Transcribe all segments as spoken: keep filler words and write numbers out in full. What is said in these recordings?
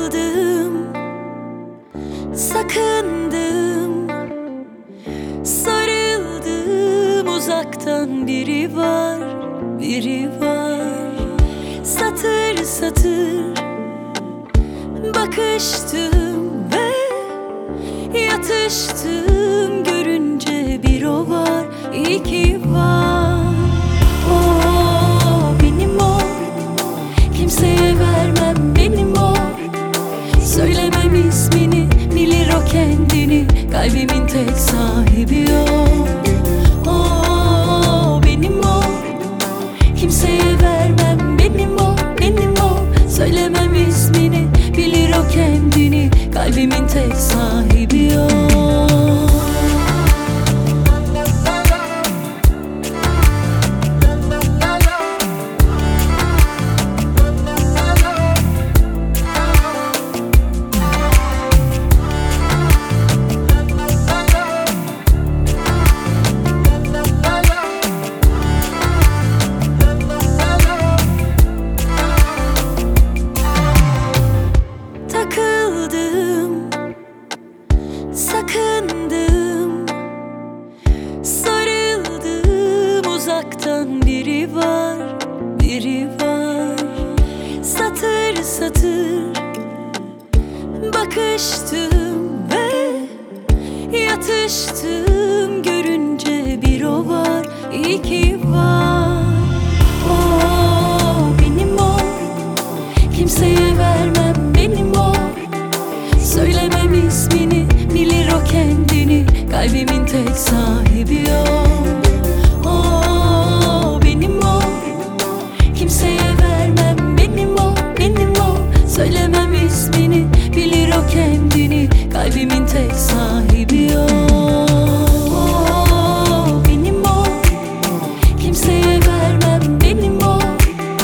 Takıldım, sakındım, sarıldım, uzaktan biri var, biri var. Satır satır bakıştım ve yatıştım, görünce bir o var, iki var. O benim o, kimseye vermem, benim o. Söylemem ismini, bilir o kendini, kalbimin tek sahibi o. O benim o, kimseye vermem, benim o, benim o. Söylemem ismini, bilir o kendini, kalbimin tek sahibi o. Sakındım, sarıldım, uzaktan biri var, biri var. Satır satır bakıştım ve yatıştım, görünce bir o var, iki var. O benim o, kimseye vermem, benim o. Söylemem ismini, bilir o kendini, kalbimin tek sahibi o. O benim o, kimseye vermem, benim o, benim o. Söylemem ismini, bilir o kendini, kalbimin tek sahibi o. O benim o, kimseye vermem, benim o.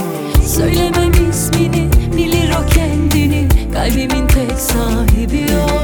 Söylemem ismini, bilir o kendini, kalbimin tek sahibi o.